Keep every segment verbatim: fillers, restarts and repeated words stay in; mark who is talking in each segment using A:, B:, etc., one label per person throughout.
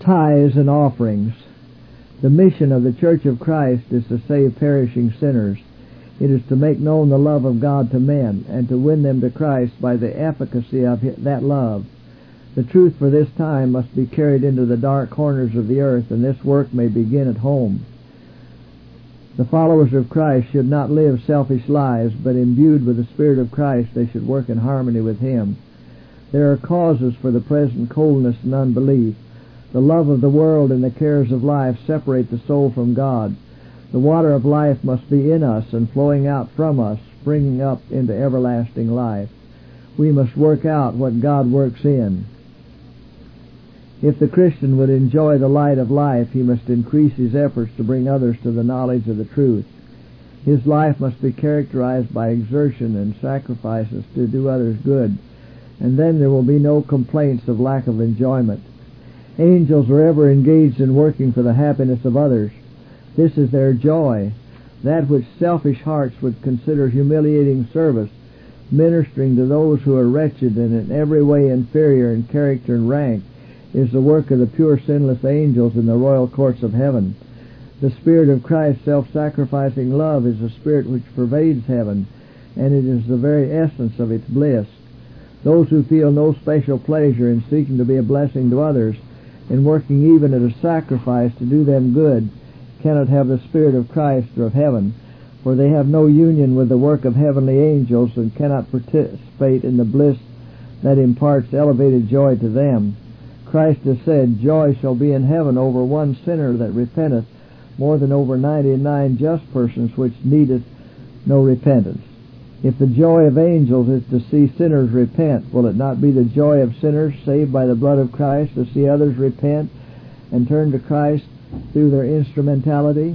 A: Tithes and offerings. The mission of the Church of Christ is to save perishing sinners. It is to make known the love of God to men and to win them to Christ by the efficacy of that love. The truth for this time must be carried into the dark corners of the earth, and this work may begin at home. The followers of Christ should not live selfish lives, but imbued with the Spirit of Christ, they should work in harmony with Him. There are causes for the present coldness and unbelief. The love of the world and the cares of life separate the soul from God. The water of life must be in us and flowing out from us, springing up into everlasting life. We must work out what God works in. If the Christian would enjoy the light of life, he must increase his efforts to bring others to the knowledge of the truth. His life must be characterized by exertion and sacrifices to do others good, and then there will be no complaints of lack of enjoyment. Angels are ever engaged in working for the happiness of others. This is their joy. That which selfish hearts would consider humiliating service, ministering to those who are wretched and in every way inferior in character and rank, is the work of the pure sinless angels in the royal courts of heaven. The Spirit of Christ's self-sacrificing love is the Spirit which pervades heaven, and it is the very essence of its bliss. Those who feel no special pleasure in seeking to be a blessing to others, in working even at a sacrifice to do them good, cannot have the Spirit of Christ or of heaven, for they have no union with the work of heavenly angels and cannot participate in the bliss that imparts elevated joy to them. Christ has said, "Joy shall be in heaven over one sinner that repenteth, more than over ninety-nine just persons which needeth no repentance." If the joy of angels is to see sinners repent, will it not be the joy of sinners saved by the blood of Christ to see others repent and turn to Christ through their instrumentality?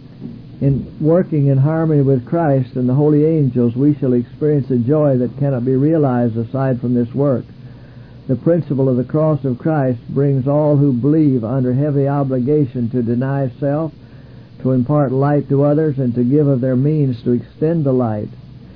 A: In working in harmony with Christ and the holy angels, we shall experience a joy that cannot be realized aside from this work. The principle of the cross of Christ brings all who believe under heavy obligation to deny self, to impart light to others, and to give of their means to extend the light.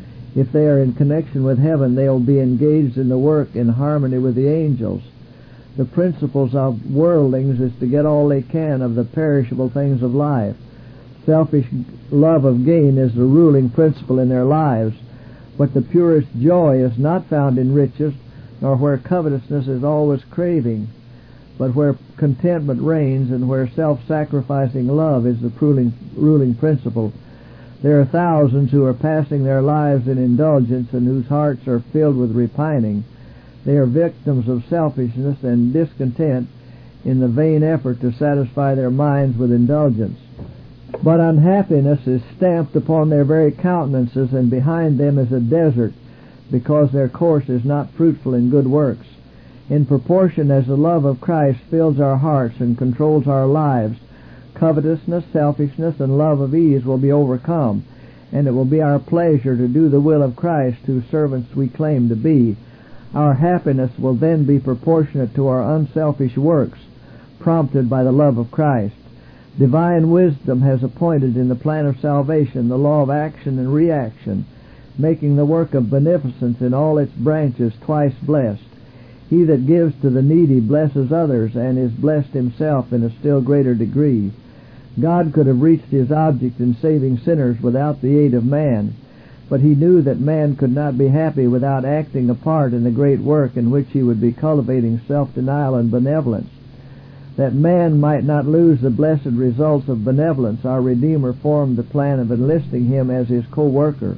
A: If they are in connection with heaven, they will be engaged in the work in harmony with the angels. The principles of worldlings is to get all they can of the perishable things of life. Selfish love of gain is the ruling principle in their lives, but the purest joy is not found in riches, nor where covetousness is always craving, but where contentment reigns and where self-sacrificing love is the ruling, ruling principle. There are thousands who are passing their lives in indulgence and whose hearts are filled with repining. They are victims of selfishness and discontent in the vain effort to satisfy their minds with indulgence. But unhappiness is stamped upon their very countenances, and behind them is a desert, because their course is not fruitful in good works. In proportion as the love of Christ fills our hearts and controls our lives, covetousness, selfishness, and love of ease will be overcome, and it will be our pleasure to do the will of Christ, whose servants we claim to be. Our happiness will then be proportionate to our unselfish works, prompted by the love of Christ. Divine wisdom has appointed in the plan of salvation the law of action and reaction, making the work of beneficence in all its branches twice blessed. He that gives to the needy blesses others, and is blessed himself in a still greater degree. God could have reached his object in saving sinners without the aid of man, but he knew that man could not be happy without acting a part in the great work in which he would be cultivating self-denial and benevolence. That man might not lose the blessed results of benevolence, our Redeemer formed the plan of enlisting him as his co-worker.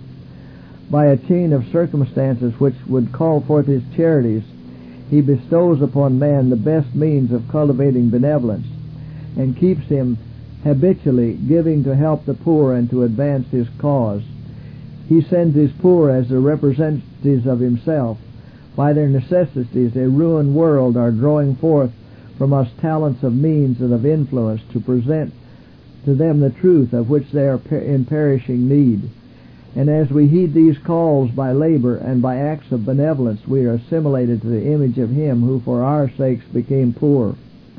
A: By a chain of circumstances which would call forth his charities, he bestows upon man the best means of cultivating benevolence, and keeps him habitually giving to help the poor and to advance his cause. He sends his poor as the representatives of himself. By their necessities, a ruined world are drawing forth from us talents of means and of influence to present to them the truth of which they are in perishing need. And as we heed these calls by labor and by acts of benevolence, we are assimilated to the image of him who for our sakes became poor.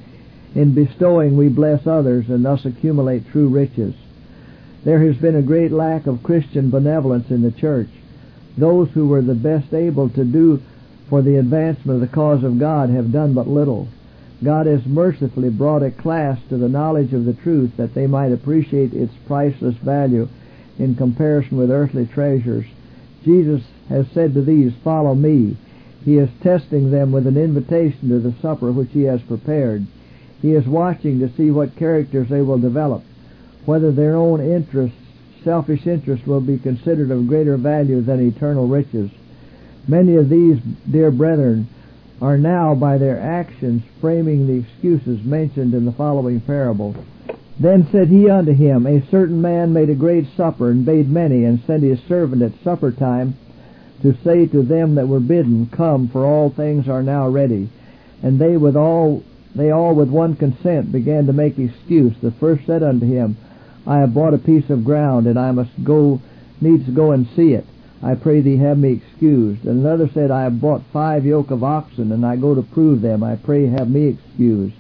A: In bestowing, we bless others and thus accumulate true riches. There has been a great lack of Christian benevolence in the church. Those who were the best able to do for the advancement of the cause of God have done but little. God has mercifully brought a class to the knowledge of the truth that they might appreciate its priceless value in comparison with earthly treasures. Jesus has said to these, "Follow me." He is testing them with an invitation to the supper which he has prepared. He is watching to see what characters they will develop, whether their own interests, selfish interests, will be considered of greater value than eternal riches. Many of these, dear brethren, are now by their actions framing the excuses mentioned in the following parable. Then said he unto him, A certain man made a great supper, and bade many, and sent his servant at supper time to say to them that were bidden, Come, for all things are now ready. And they with all they all with one consent began to make excuse. The first said unto him, I have bought a piece of ground, and I must go needs go and see it. I pray thee have me excused. And another said, I have bought five yoke of oxen, and I go to prove them. I pray have me excused.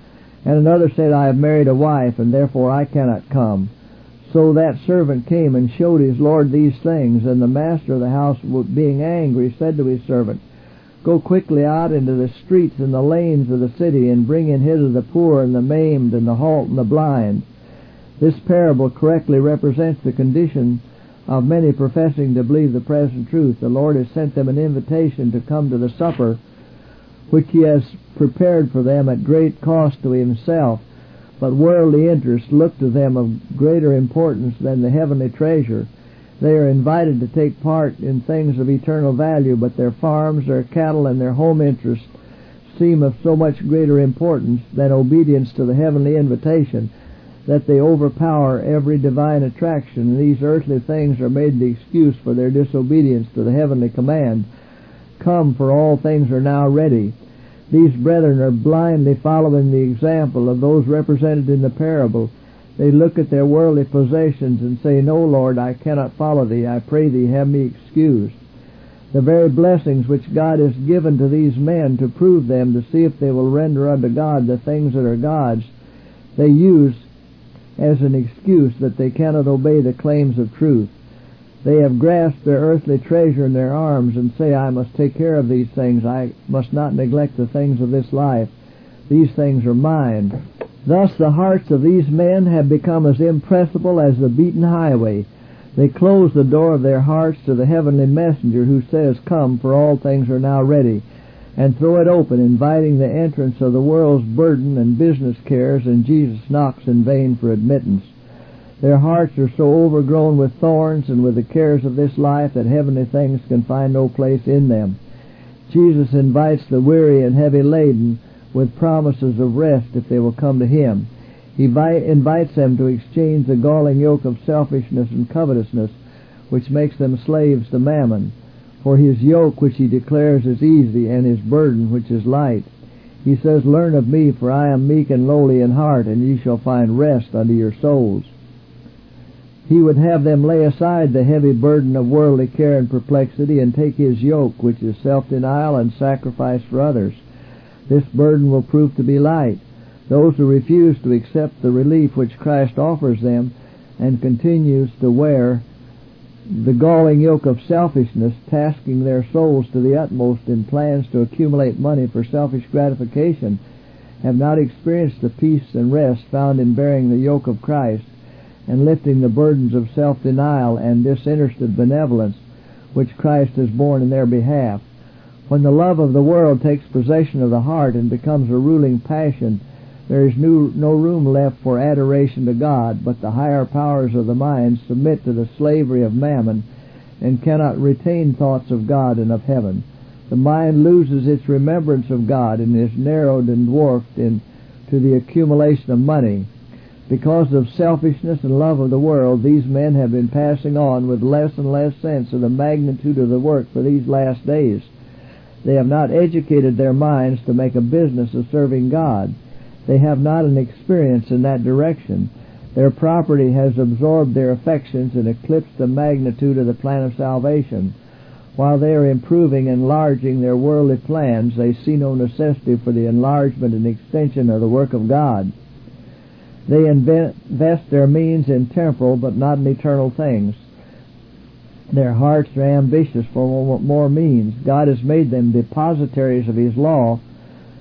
A: And another said, I have married a wife, and therefore I cannot come. So that servant came and showed his lord these things. And the master of the house, being angry, said to his servant, Go quickly out into the streets and the lanes of the city, and bring in hither the poor and the maimed and the halt and the blind. This parable correctly represents the condition of many professing to believe the present truth. The Lord has sent them an invitation to come to the supper which he has prepared for them at great cost to himself, but worldly interests look to them of greater importance than the heavenly treasure. They are invited to take part in things of eternal value, but their farms, their cattle, and their home interests seem of so much greater importance than obedience to the heavenly invitation that they overpower every divine attraction, and these earthly things are made the excuse for their disobedience to the heavenly command. Come, for all things are now ready. These brethren are blindly following the example of those represented in the parable. They look at their worldly possessions and say, No, Lord, I cannot follow thee. I pray thee, have me excused. The very blessings which God has given to these men to prove them, to see if they will render unto God the things that are God's, they use as an excuse that they cannot obey the claims of truth. They have grasped their earthly treasure in their arms and say, I must take care of these things. I must not neglect the things of this life. These things are mine. Thus the hearts of these men have become as impressible as the beaten highway. They close the door of their hearts to the heavenly messenger who says, Come, for all things are now ready, and throw it open, inviting the entrance of the world's burden and business cares, and Jesus knocks in vain for admittance. Their hearts are so overgrown with thorns and with the cares of this life that heavenly things can find no place in them. Jesus invites the weary and heavy laden with promises of rest if they will come to him. He invites them to exchange the galling yoke of selfishness and covetousness, which makes them slaves to mammon, for his yoke which he declares is easy, and his burden which is light. He says, Learn of me, for I am meek and lowly in heart, and ye shall find rest unto your souls. He would have them lay aside the heavy burden of worldly care and perplexity, and take his yoke, which is self-denial and sacrifice for others. This burden will prove to be light. Those who refuse to accept the relief which Christ offers them and continues to wear the galling yoke of selfishness, tasking their souls to the utmost in plans to accumulate money for selfish gratification, have not experienced the peace and rest found in bearing the yoke of Christ and lifting the burdens of self-denial and disinterested benevolence which Christ has borne in their behalf. When the love of the world takes possession of the heart and becomes a ruling passion, there is no, no room left for adoration to God, but the higher powers of the mind submit to the slavery of mammon and cannot retain thoughts of God and of heaven. The mind loses its remembrance of God and is narrowed and dwarfed into the accumulation of money. Because of selfishness and love of the world, these men have been passing on with less and less sense of the magnitude of the work for these last days. They have not educated their minds to make a business of serving God. They have not an experience in that direction. Their property has absorbed their affections and eclipsed the magnitude of the plan of salvation. While they are improving and enlarging their worldly plans, they see no necessity for the enlargement and extension of the work of God. They invest their means in temporal but not in eternal things. Their hearts are ambitious for more means. God has made them depositaries of his law,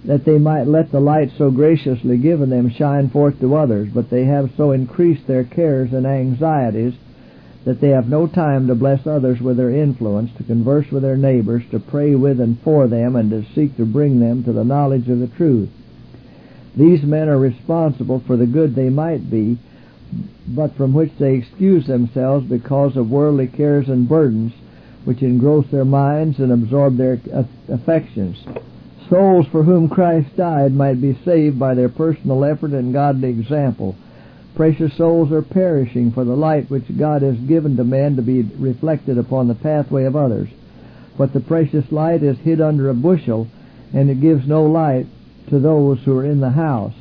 A: that they might let the light so graciously given them shine forth to others, but they have so increased their cares and anxieties that they have no time to bless others with their influence, to converse with their neighbors, to pray with and for them, and to seek to bring them to the knowledge of the truth. These men are responsible for the good they might be, but from which they excuse themselves because of worldly cares and burdens, which engross their minds and absorb their affections. Souls for whom Christ died might be saved by their personal effort and godly example. Precious souls are perishing for the light which God has given to men to be reflected upon the pathway of others. But the precious light is hid under a bushel, and it gives no light to those who are in the house.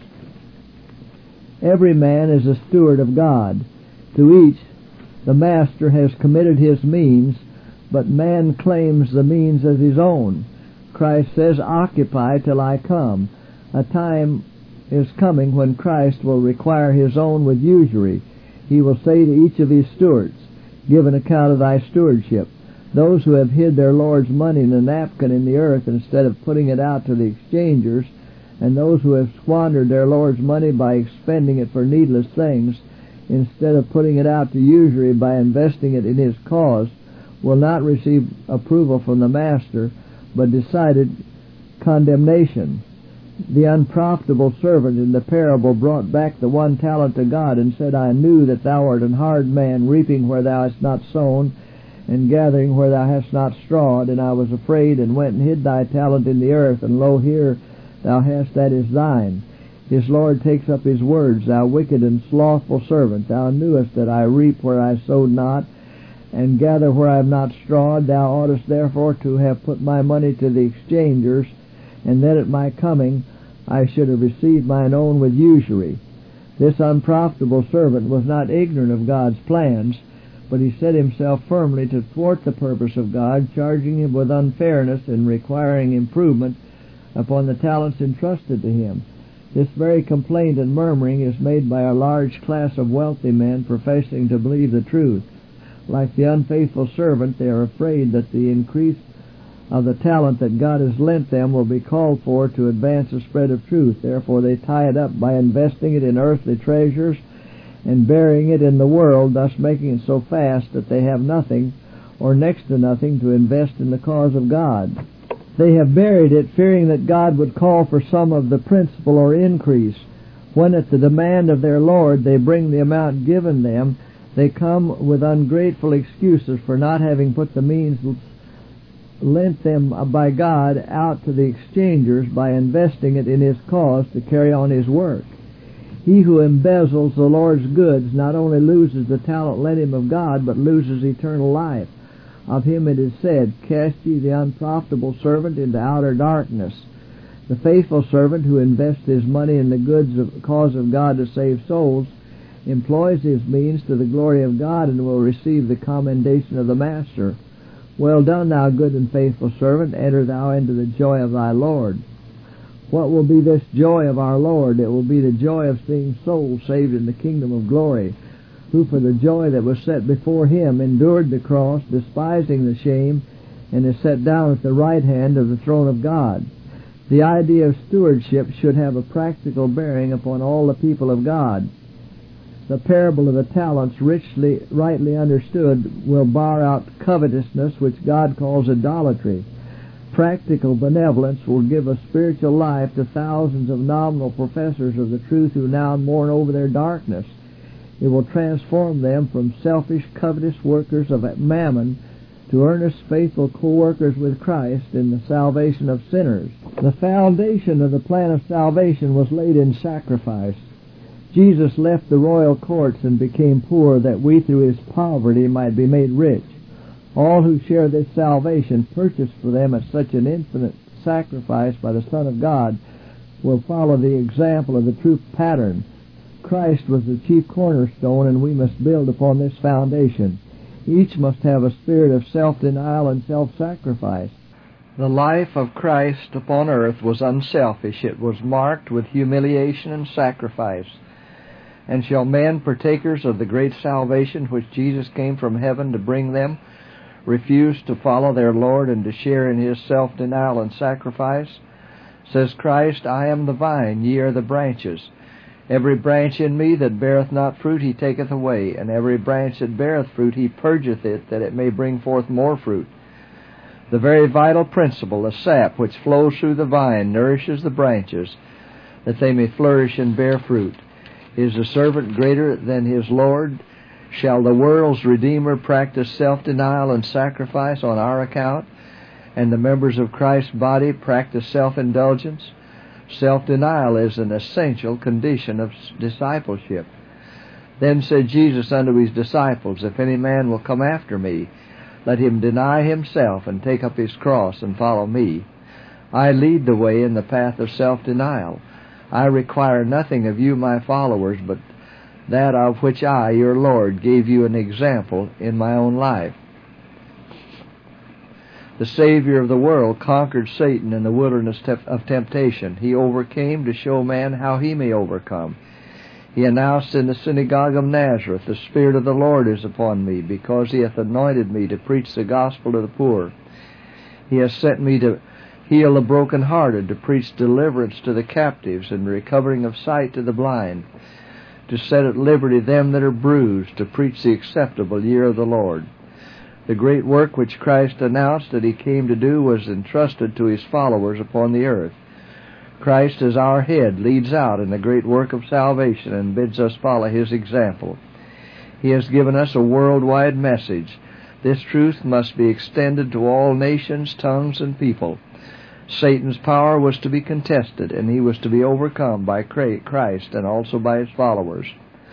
A: Every man is a steward of God. To each the Master has committed his means, but man claims the means as his own. Christ says, "Occupy till I come." A time is coming when Christ will require his own with usury. He will say to each of his stewards, "Give an account of thy stewardship." Those who have hid their Lord's money in a napkin in the earth instead of putting it out to the exchangers, and those who have squandered their Lord's money by expending it for needless things instead of putting it out to usury by investing it in his cause, will not receive approval from the Master, but decided condemnation. The unprofitable servant in the parable brought back the one talent to God and said, "I knew that thou art an hard man, reaping where thou hast not sown, and gathering where thou hast not strawed. And I was afraid, and went and hid thy talent in the earth, and lo, here thou hast that is thine." His Lord takes up his words, "Thou wicked and slothful servant, thou knewest that I reap where I sowed not, and gather where I have not strawed. Thou oughtest therefore to have put my money to the exchangers, and then at my coming I should have received mine own with usury." This unprofitable servant was not ignorant of God's plans, but he set himself firmly to thwart the purpose of God, charging him with unfairness and requiring improvement upon the talents entrusted to him. This very complaint and murmuring is made by a large class of wealthy men professing to believe the truth. Like the unfaithful servant, they are afraid that the increase of the talent that God has lent them will be called for to advance the spread of truth. Therefore they tie it up by investing it in earthly treasures and burying it in the world, thus making it so fast that they have nothing or next to nothing to invest in the cause of God. They have buried it, fearing that God would call for some of the principal or increase. When at the demand of their Lord they bring the amount given them, they come with ungrateful excuses for not having put the means lent them by God out to the exchangers by investing it in his cause to carry on his work. He who embezzles the Lord's goods not only loses the talent lent him of God, but loses eternal life. Of him it is said, "Cast ye the unprofitable servant into outer darkness." The faithful servant who invests his money in the goods of cause of God to save souls employs his means to the glory of God and will receive the commendation of the Master. "Well done, thou good and faithful servant, enter thou into the joy of thy Lord." What will be this joy of our Lord? It will be the joy of seeing souls saved in the kingdom of glory, who for the joy that was set before him endured the cross, despising the shame, and is set down at the right hand of the throne of God. The idea of stewardship should have a practical bearing upon all the people of God. The parable of the talents, richly, rightly understood, will bar out covetousness, which God calls idolatry. Practical benevolence will give a spiritual life to thousands of nominal professors of the truth who now mourn over their darkness. It will transform them from selfish, covetous workers of mammon to earnest, faithful co-workers with Christ in the salvation of sinners. The foundation of the plan of salvation was laid in sacrifice. Jesus left the royal courts and became poor, that we through his poverty might be made rich. All who share this salvation, purchased for them at such an infinite sacrifice by the Son of God, will follow the example of the true pattern. Christ was the chief cornerstone, and we must build upon this foundation. Each must have a spirit of self-denial and self-sacrifice. The life of Christ upon earth was unselfish. It was marked with humiliation and sacrifice. And shall men, partakers of the great salvation which Jesus came from heaven to bring them, refuse to follow their Lord and to share in his self-denial and sacrifice? Says Christ, I am the vine, ye are the branches. Every branch in me that beareth not fruit he taketh away, and every branch that beareth fruit he purgeth it, that it may bring forth more fruit. The very vital principle, the sap which flows through the vine, nourishes the branches, that they may flourish and bear fruit. Is the servant greater than his Lord? Shall the world's Redeemer practice self-denial and sacrifice on our account, and the members of Christ's body practice self-indulgence? Self-denial is an essential condition of discipleship. Then said Jesus unto his disciples, If any man will come after me, let him deny himself and take up his cross and follow me. I lead the way in the path of self-denial. I require nothing of you, my followers, but that of which I, your Lord, gave you an example in my own life. The Savior of the world conquered Satan in the wilderness of temptation. He overcame to show man how he may overcome. He announced in the synagogue of Nazareth, The Spirit of the Lord is upon me, because he hath anointed me to preach the gospel to the poor. He has sent me to heal the brokenhearted, to preach deliverance to the captives, and recovering of sight to the blind, to set at liberty them that are bruised, to preach the acceptable year of the Lord. The great work which Christ announced that he came to do was entrusted to his followers upon the earth. Christ, as our head, leads out in the great work of salvation and bids us follow his example. He has given us a worldwide message. This truth must be extended to all nations, tongues, and people. Satan's power was to be contested, and he was to be overcome by Christ and also by his followers.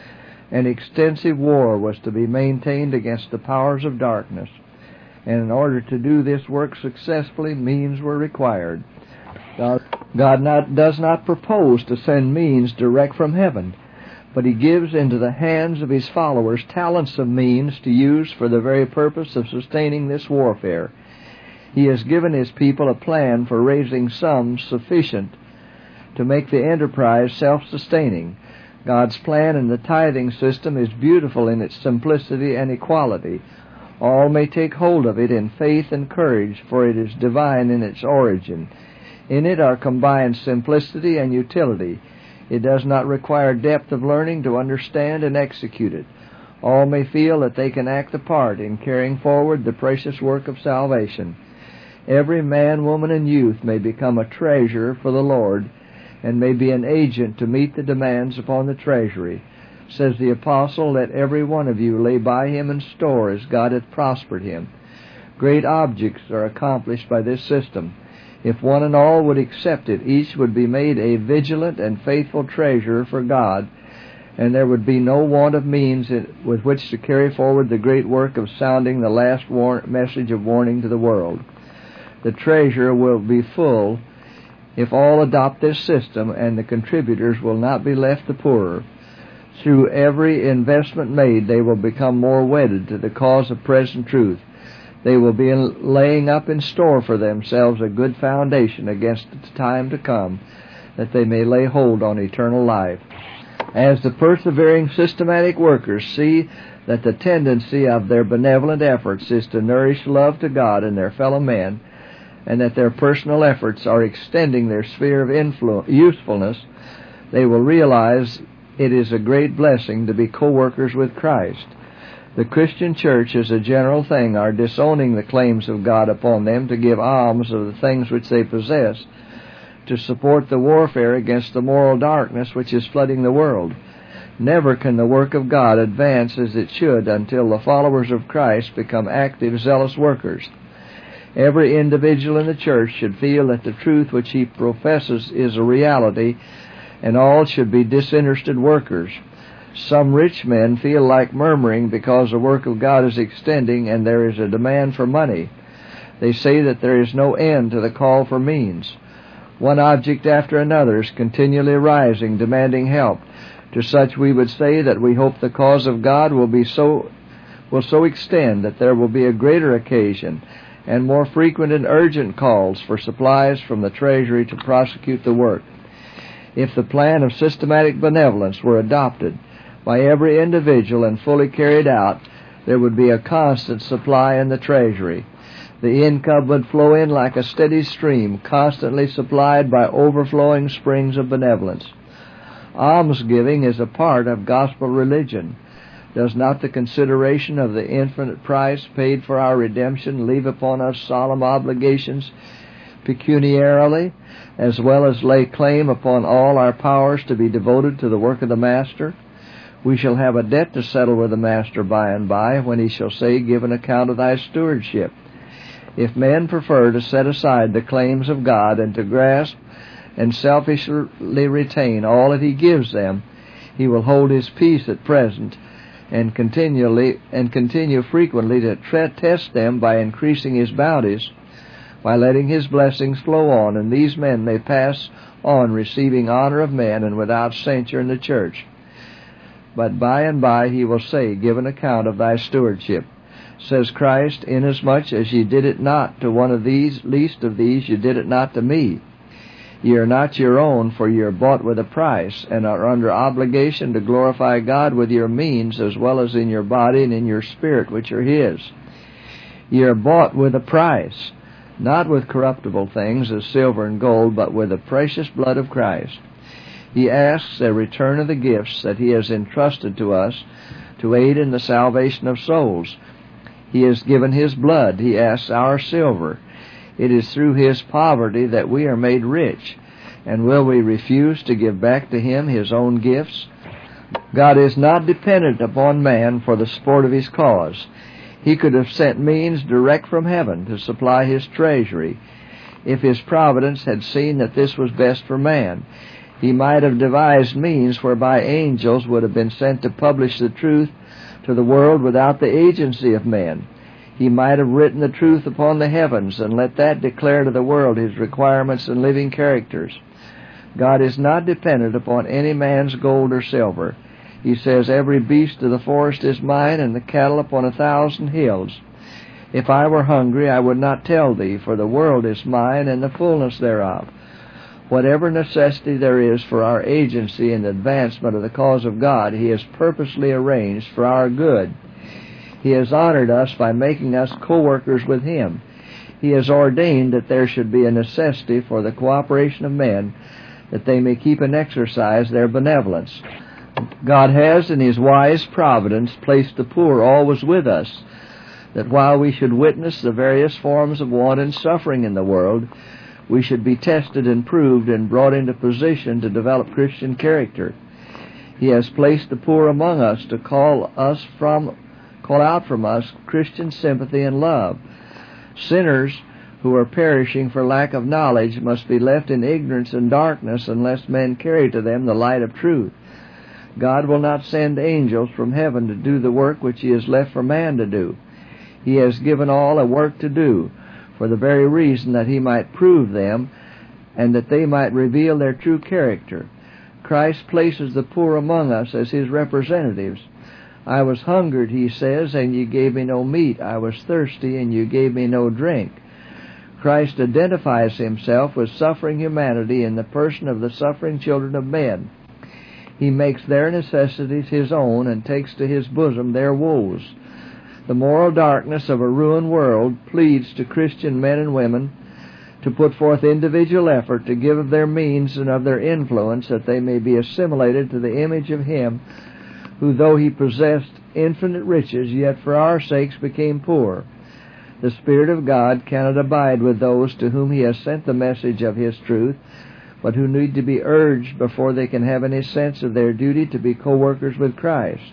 A: An extensive war was to be maintained against the powers of darkness, and in order to do this work successfully, means were required. God, God not, does not propose to send means direct from heaven, but he gives into the hands of his followers talents of means to use for the very purpose of sustaining this warfare. He has given his people a plan for raising sums sufficient to make the enterprise self-sustaining. God's plan in the tithing system is beautiful in its simplicity and equality. All may take hold of it in faith and courage, for it is divine in its origin. In it are combined simplicity and utility. It does not require depth of learning to understand and execute it. All may feel that they can act a part in carrying forward the precious work of salvation. Every man, woman, and youth may become a treasurer for the Lord, and may be an agent to meet the demands upon the treasury. Says the apostle, Let every one of you lay by him in store as God hath prospered him. Great objects are accomplished by this system. If one and all would accept it, each would be made a vigilant and faithful treasurer for God, and there would be no want of means with which to carry forward the great work of sounding the last war- message of warning to the world. The treasurer will be full if all adopt this system, and the contributors will not be left the poorer. Through every investment made, they will become more wedded to the cause of present truth. They will be laying up in store for themselves a good foundation against the time to come, that they may lay hold on eternal life. As the persevering systematic workers see that the tendency of their benevolent efforts is to nourish love to God and their fellow men, and that their personal efforts are extending their sphere of influ- usefulness, they will realize it is a great blessing to be co-workers with Christ. The Christian church, as a general thing, are disowning the claims of God upon them to give alms of the things which they possess, to support the warfare against the moral darkness which is flooding the world. Never can the work of God advance as it should until the followers of Christ become active, zealous workers. Every individual in the church should feel that the truth which he professes is a reality, and all should be disinterested workers. Some rich men feel like murmuring because the work of God is extending and there is a demand for money. They say that there is no end to the call for means. One object after another is continually rising, demanding help. To such we would say that we hope the cause of God will be so will so extend that there will be a greater occasion and more frequent and urgent calls for supplies from the treasury to prosecute the work. If the plan of systematic benevolence were adopted by every individual and fully carried out, there would be a constant supply in the treasury. The income would flow in like a steady stream, constantly supplied by overflowing springs of benevolence. Almsgiving is a part of gospel religion. Does not the consideration of the infinite price paid for our redemption leave upon us solemn obligations pecuniarily, as well as lay claim upon all our powers to be devoted to the work of the Master? We shall have a debt to settle with the Master by and by, when he shall say, "Give an account of thy stewardship." If men prefer to set aside the claims of God and to grasp and selfishly retain all that he gives them, he will hold his peace at present and continually and continue frequently to tre- test them by increasing his bounties, by letting his blessings flow on, and these men may pass on receiving honor of men and without censure in the church. But by and by he will say, "Give an account of thy stewardship." Says Christ, "Inasmuch as ye did it not to one of these, least of these, ye did it not to me." Ye are not your own, for ye are bought with a price, and are under obligation to glorify God with your means, as well as in your body and in your spirit, which are his. Ye are bought with a price, not with corruptible things as silver and gold, but with the precious blood of Christ. He asks a return of the gifts that he has entrusted to us to aid in the salvation of souls. He has given his blood. He asks our silver. It is through his poverty that we are made rich. And will we refuse to give back to him his own gifts? God is not dependent upon man for the support of his cause. He could have sent means direct from heaven to supply his treasury. If his providence had seen that this was best for man, he might have devised means whereby angels would have been sent to publish the truth to the world without the agency of men. He might have written the truth upon the heavens and let that declare to the world his requirements and living characters. God is not dependent upon any man's gold or silver. He says, "Every beast of the forest is mine, and the cattle upon a thousand hills. If I were hungry, I would not tell thee, for the world is mine, and the fullness thereof." Whatever necessity there is for our agency in the advancement of the cause of God, he has purposely arranged for our good. He has honored us by making us co-workers with him. He has ordained that there should be a necessity for the cooperation of men, that they may keep and exercise their benevolence. God has, in his wise providence, placed the poor always with us, that while we should witness the various forms of want and suffering in the world, we should be tested and proved and brought into position to develop Christian character. He has placed the poor among us to call us from, call out from us Christian sympathy and love. Sinners who are perishing for lack of knowledge must be left in ignorance and darkness unless men carry to them the light of truth. God will not send angels from heaven to do the work which he has left for man to do. He has given all a work to do, for the very reason that he might prove them and that they might reveal their true character. Christ places the poor among us as his representatives. "I was hungered," he says, "and you gave me no meat. I was thirsty, and you gave me no drink." Christ identifies himself with suffering humanity in the person of the suffering children of men. He makes their necessities his own and takes to his bosom their woes. The moral darkness of a ruined world pleads to Christian men and women to put forth individual effort to give of their means and of their influence, that they may be assimilated to the image of him who, though he possessed infinite riches, yet for our sakes became poor. The Spirit of God cannot abide with those to whom he has sent the message of his truth, but who need to be urged before they can have any sense of their duty to be co-workers with Christ.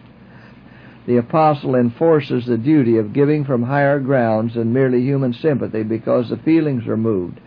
A: The apostle enforces the duty of giving from higher grounds than merely human sympathy because the feelings are moved.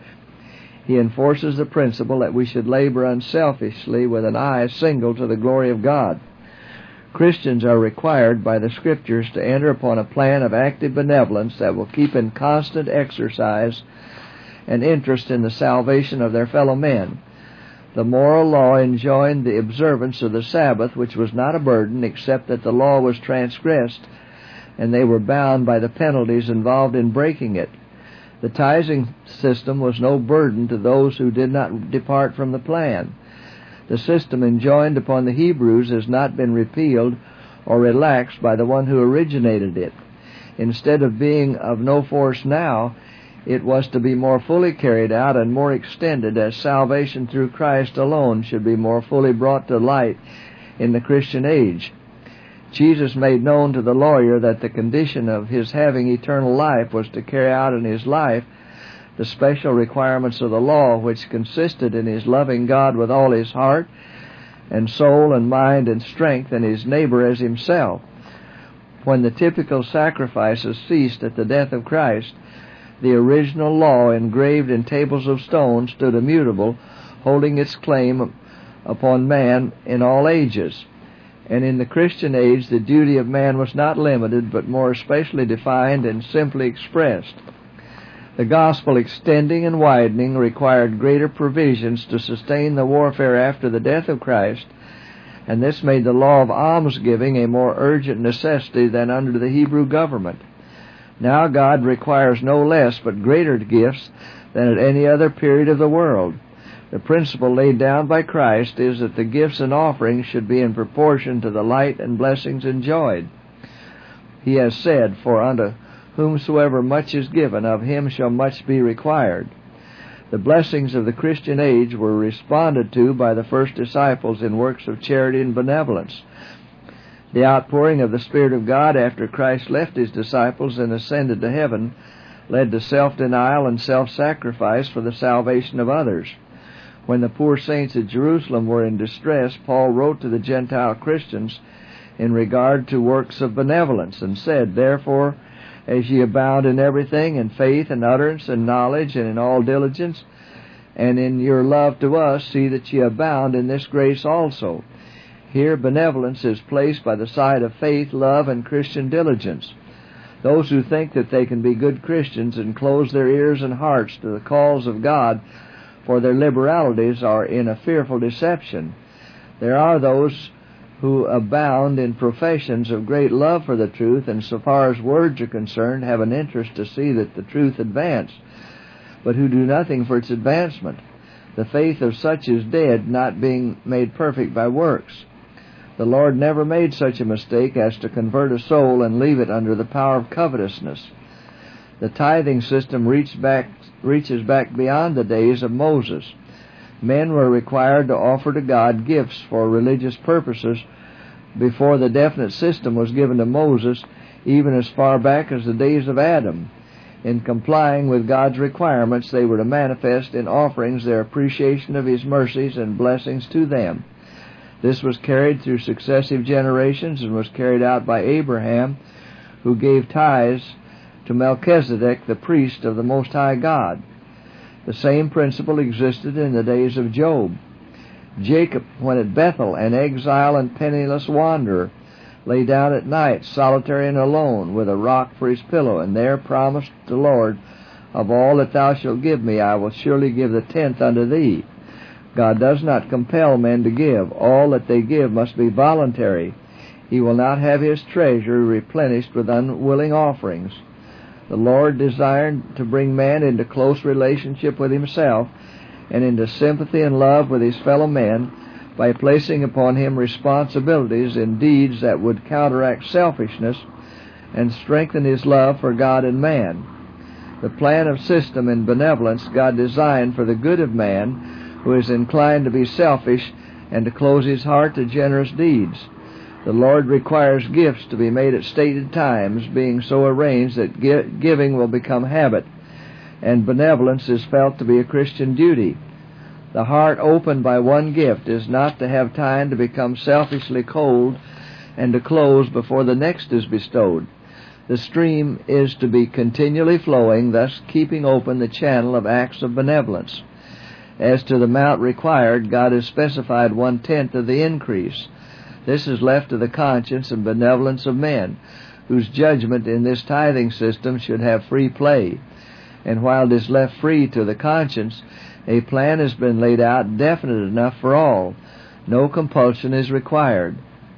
A: He enforces the principle that we should labor unselfishly with an eye single to the glory of God. Christians are required by the Scriptures to enter upon a plan of active benevolence that will keep in constant exercise and interest in the salvation of their fellow men. The moral law enjoined the observance of the Sabbath, which was not a burden, except that the law was transgressed, and they were bound by the penalties involved in breaking it. The tithing system was no burden to those who did not depart from the plan. The system enjoined upon the Hebrews has not been repealed or relaxed by the one who originated it. Instead of being of no force now, it was to be more fully carried out and more extended, as salvation through Christ alone should be more fully brought to light in the Christian age. Jesus made known to the lawyer that the condition of his having eternal life was to carry out in his life the special requirements of the law, which consisted in his loving God with all his heart and soul and mind and strength, and his neighbor as himself. When the typical sacrifices ceased at the death of Christ, the original law engraved in tables of stone stood immutable, holding its claim upon man in all ages. And in the Christian age, the duty of man was not limited, but more especially defined and simply expressed. The gospel, extending and widening, required greater provisions to sustain the warfare after the death of Christ, and this made the law of almsgiving a more urgent necessity than under the Hebrew government. Now God requires no less but greater gifts than at any other period of the world. The principle laid down by Christ is that the gifts and offerings should be in proportion to the light and blessings enjoyed. He has said, "For unto whomsoever much is given, of him shall much be required." The blessings of the Christian age were responded to by the first disciples in works of charity and benevolence. The outpouring of the Spirit of God after Christ left his disciples and ascended to heaven led to self-denial and self-sacrifice for the salvation of others. When the poor saints at Jerusalem were in distress, Paul wrote to the Gentile Christians in regard to works of benevolence, and said, "Therefore, as ye abound in everything, in faith and utterance and knowledge, and in all diligence, and in your love to us, see that ye abound in this grace also." Here benevolence is placed by the side of faith, love, and Christian diligence. Those who think that they can be good Christians and close their ears and hearts to the calls of God for their liberalities are in a fearful deception. There are those who abound in professions of great love for the truth, and so far as words are concerned have an interest to see that the truth advance, but who do nothing for its advancement. The faith of such is dead, not being made perfect by works. The Lord never made such a mistake as to convert a soul and leave it under the power of covetousness. The tithing system reached back, reaches back beyond the days of Moses. Men were required to offer to God gifts for religious purposes before the definite system was given to Moses, even as far back as the days of Adam. In complying with God's requirements, they were to manifest in offerings their appreciation of His mercies and blessings to them. This was carried through successive generations and was carried out by Abraham, who gave tithes to Melchizedek, the priest of the Most High God. The same principle existed in the days of Job. Jacob, when at Bethel, an exile and penniless wanderer, lay down at night, solitary and alone, with a rock for his pillow, and there promised the Lord, "Of all that thou shalt give me, I will surely give the tenth unto thee." God does not compel men to give. All that they give must be voluntary. He will not have His treasury replenished with unwilling offerings. The Lord desired to bring man into close relationship with Himself and into sympathy and love with his fellow men by placing upon him responsibilities in deeds that would counteract selfishness and strengthen his love for God and man. The plan of system and benevolence God designed for the good of man who is inclined to be selfish and to close his heart to generous deeds. The Lord requires gifts to be made at stated times, being so arranged that giving will become habit, and benevolence is felt to be a Christian duty. The heart opened by one gift is not to have time to become selfishly cold and to close before the next is bestowed. The stream is to be continually flowing, thus keeping open the channel of acts of benevolence. As to the amount required, God has specified one-tenth of the increase. This is left to the conscience and benevolence of men, whose judgment in this tithing system should have free play. And while it is left free to the conscience, a plan has been laid out definite enough for all. No compulsion is required.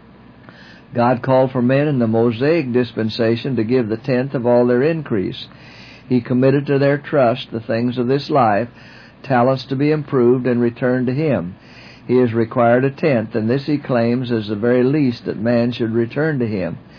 A: God called for men in the Mosaic dispensation to give the tenth of all their increase. He committed to their trust the things of this life, talents to be improved and returned to Him. He has required a tenth, and this He claims is the very least that man should return to Him.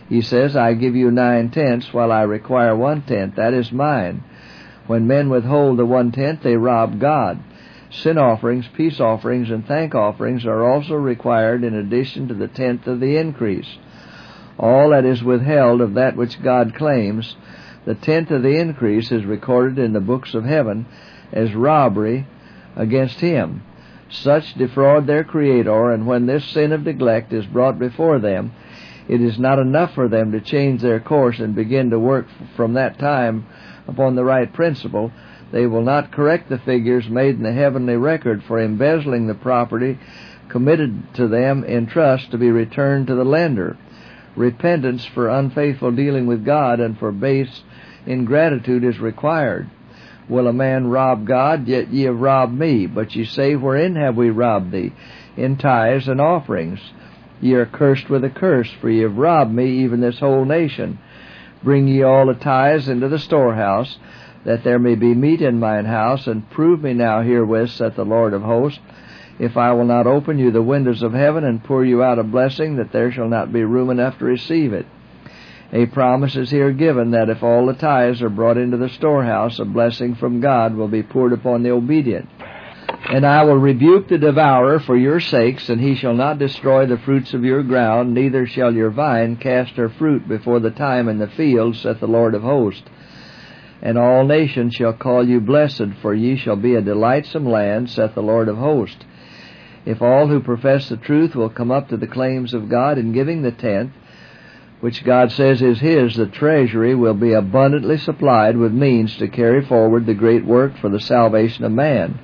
A: He says, I give you nine-tenths while I require one-tenth. That is mine. When men withhold the one-tenth, they rob God. Sin offerings, peace offerings, and thank offerings are also required in addition to the tenth of the increase. All that is withheld of that which God claims, the tenth of the increase, is recorded in the books of heaven as robbery against Him. Such defraud their Creator, and when this sin of neglect is brought before them, it is not enough for them to change their course and begin to work from that time upon the right principle. They will not correct the figures made in the heavenly record for embezzling the property committed to them in trust to be returned to the lender. Repentance for unfaithful dealing with God and for base ingratitude is required. Will a man rob God? Yet ye have robbed me. But ye say, wherein have we robbed thee? In tithes and offerings. Ye are cursed with a curse, for ye have robbed me, even this whole nation. Bring ye all the tithes into the storehouse, that there may be meat in mine house, and prove me now herewith, saith the Lord of hosts, if I will not open you the windows of heaven and pour you out a blessing, that there shall not be room enough to receive it. A promise is here given that if all the tithes are brought into the storehouse, a blessing from God will be poured upon the obedient. And I will rebuke the devourer for your sakes, and he shall not destroy the fruits of your ground, neither shall your vine cast her fruit before the time in the field, saith the Lord of hosts. And all nations shall call you blessed, for ye shall be a delightsome land, saith the Lord of hosts. If all who profess the truth will come up to the claims of God in giving the tenth, which God says is His, the treasury will be abundantly supplied with means to carry forward the great work for the salvation of man.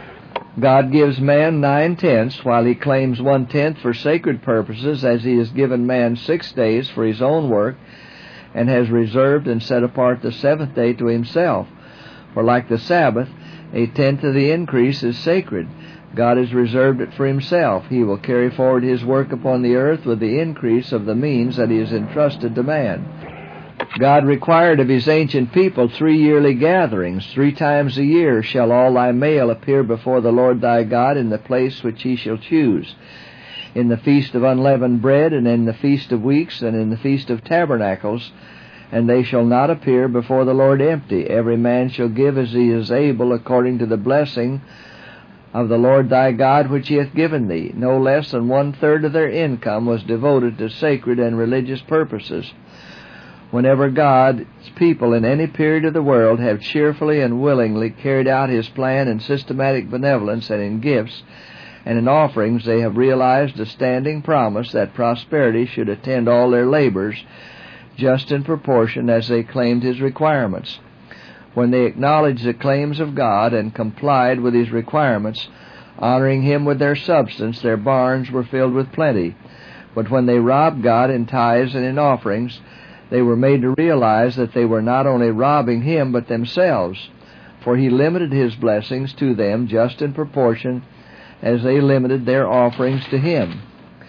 A: God gives man nine-tenths, while He claims one-tenth for sacred purposes, as He has given man six days for His own work, and has reserved and set apart the seventh day to Himself. For like the Sabbath, a tenth of the increase is sacred. God has reserved it for Himself. He will carry forward His work upon the earth with the increase of the means that He has entrusted to man. God required of His ancient people three yearly gatherings. Three times a year shall all thy male appear before the Lord thy God in the place which He shall choose, in the feast of unleavened bread, and in the feast of weeks, and in the feast of tabernacles, and they shall not appear before the Lord empty. Every man shall give as he is able, according to the blessing of the Lord thy God which He hath given thee. No less than one-third of their income was devoted to sacred and religious purposes. Whenever God's people in any period of the world have cheerfully and willingly carried out His plan in systematic benevolence and in gifts and in offerings, they have realized a standing promise that prosperity should attend all their labors, just in proportion as they claimed His requirements. When they acknowledged the claims of God and complied with His requirements, honoring Him with their substance, their barns were filled with plenty. But when they robbed God in tithes and in offerings, they were made to realize that they were not only robbing Him, but themselves, for He limited His blessings to them just in proportion as they limited their offerings to Him.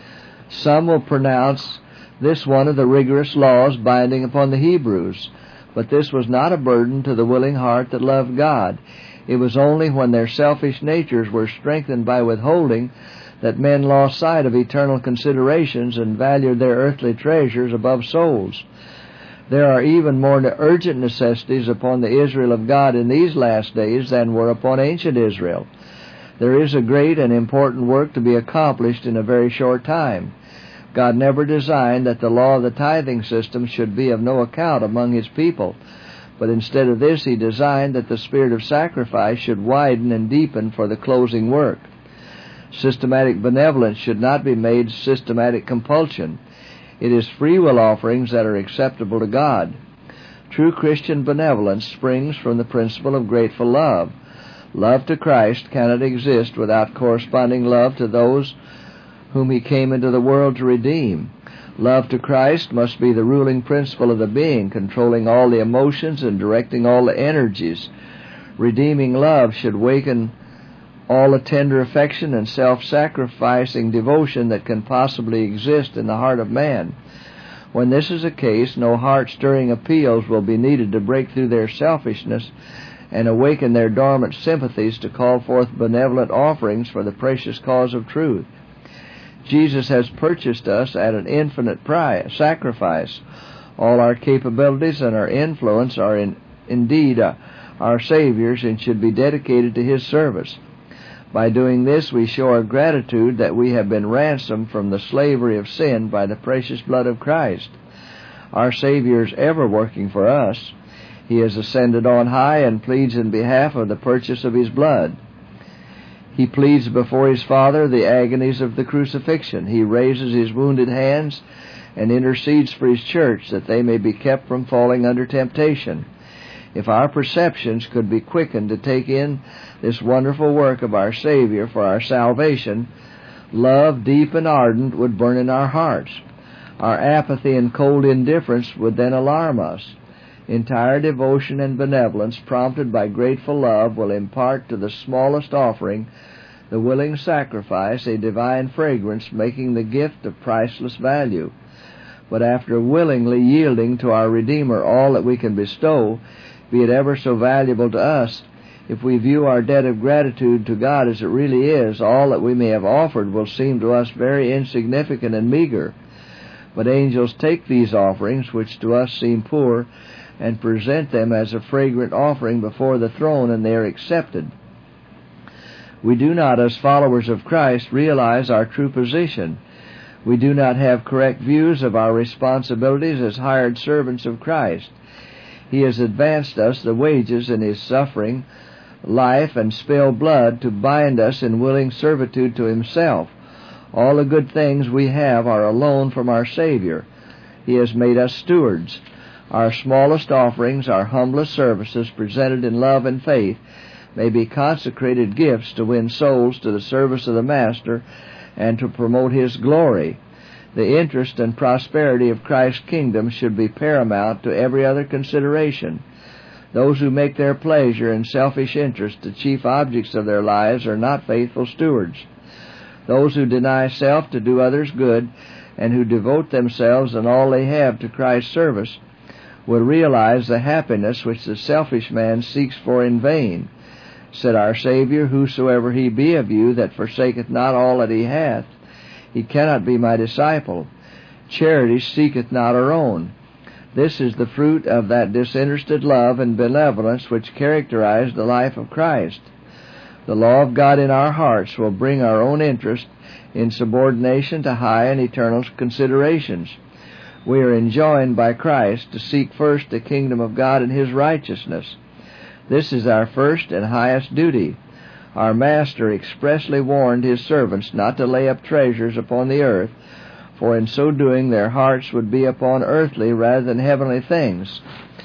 A: Some will pronounce this one of the rigorous laws binding upon the Hebrews, but this was not a burden to the willing heart that loved God. It was only when their selfish natures were strengthened by withholding that men lost sight of eternal considerations and valued their earthly treasures above souls. There are even more urgent necessities upon the Israel of God in these last days than were upon ancient Israel. There is a great and important work to be accomplished in a very short time. God never designed that the law of the tithing system should be of no account among His people, but instead of this He designed that the spirit of sacrifice should widen and deepen for the closing work. Systematic benevolence should not be made systematic compulsion. It is free will offerings that are acceptable to God. True Christian benevolence springs from the principle of grateful love. Love to Christ cannot exist without corresponding love to those whom He came into the world to redeem. Love to Christ must be the ruling principle of the being, controlling all the emotions and directing all the energies. Redeeming love should waken all the tender affection and self-sacrificing devotion that can possibly exist in the heart of man. When this is the case, no heart-stirring appeals will be needed to break through their selfishness and awaken their dormant sympathies to call forth benevolent offerings for the precious cause of truth. Jesus has purchased us at an infinite price, sacrifice. All our capabilities and our influence are in, indeed uh, our Savior's and should be dedicated to His service. By doing this, we show our gratitude that we have been ransomed from the slavery of sin by the precious blood of Christ. Our Savior is ever working for us. He has ascended on high and pleads in behalf of the purchase of His blood. He pleads before His Father the agonies of the crucifixion. He raises His wounded hands and intercedes for His church that they may be kept from falling under temptation. If our perceptions could be quickened to take in this wonderful work of our Savior for our salvation, love deep and ardent would burn in our hearts. Our apathy and cold indifference would then alarm us. Entire devotion and benevolence, prompted by grateful love, will impart to the smallest offering, the willing sacrifice, a divine fragrance, making the gift of priceless value. But after willingly yielding to our Redeemer all that we can bestow, be it ever so valuable to us, if we view our debt of gratitude to God as it really is, all that we may have offered will seem to us very insignificant and meager. But angels take these offerings, which to us seem poor, and present them as a fragrant offering before the throne, and they are accepted. We do not, as followers of Christ, realize our true position. We do not have correct views of our responsibilities as hired servants of Christ. He has advanced us the wages in His suffering, life, and spilled blood to bind us in willing servitude to Himself. All the good things we have are a loan from our Savior. He has made us stewards. Our smallest offerings, our humblest services, presented in love and faith, may be consecrated gifts to win souls to the service of the Master and to promote His glory. The interest and prosperity of Christ's kingdom should be paramount to every other consideration. Those who make their pleasure and selfish interest the chief objects of their lives are not faithful stewards. Those who deny self to do others good and who devote themselves and all they have to Christ's service will realize the happiness which the selfish man seeks for in vain. Said our Savior, "Whosoever he be of you that forsaketh not all that he hath, he cannot be my disciple." Charity seeketh not her own. This is the fruit of that disinterested love and benevolence which characterized the life of Christ. The law of God in our hearts will bring our own interest in subordination to high and eternal considerations. We are enjoined by Christ to seek first the kingdom of God and His righteousness. This is our first and highest duty. Our Master expressly warned His servants not to lay up treasures upon the earth, for in so doing their hearts would be upon earthly rather than heavenly things.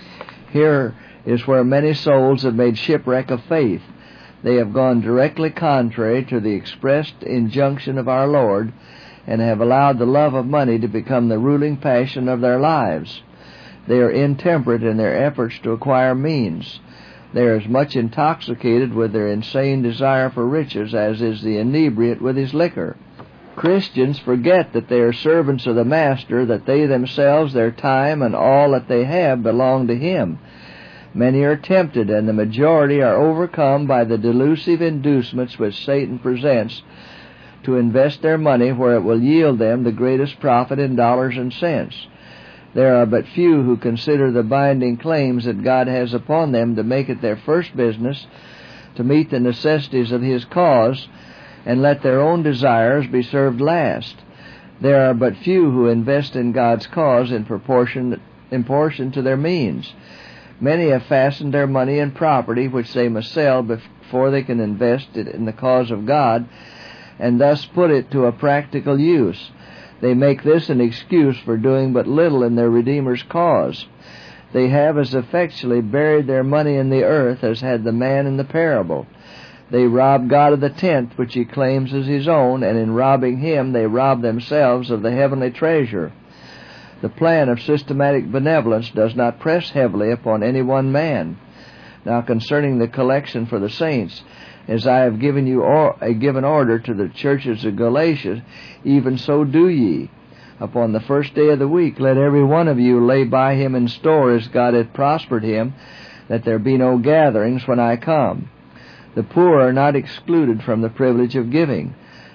A: Here is where many souls have made shipwreck of faith. They have gone directly contrary to the expressed injunction of our Lord, and have allowed the love of money to become the ruling passion of their lives. They are intemperate in their efforts to acquire means. They are as much intoxicated with their insane desire for riches as is the inebriate with his liquor. Christians forget that they are servants of the Master, that they themselves, their time, and all that they have belong to Him. Many are tempted, and the majority are overcome by the delusive inducements which Satan presents to invest their money where it will yield them the greatest profit in dollars and cents. There are but few who consider the binding claims that God has upon them to make it their first business to meet the necessities of His cause, and let their own desires be served last. There are but few who invest in God's cause in proportion, in proportion to their means. Many have fastened their money and property, which they must sell before they can invest it in the cause of God, and thus put it to a practical use. They make this an excuse for doing but little in their Redeemer's cause. They have as effectually buried their money in the earth as had the man in the parable. They rob God of the tenth which He claims as His own, and in robbing Him they rob themselves of the heavenly treasure. The plan of systematic benevolence does not press heavily upon any one man. Now concerning the collection for the saints, as I have given you or, a given order to the churches of Galatia, even so do ye. Upon the first day of the week let every one of you lay by him in store as God hath prospered him, that there be no gatherings when I come. The poor are not excluded from the privilege of giving.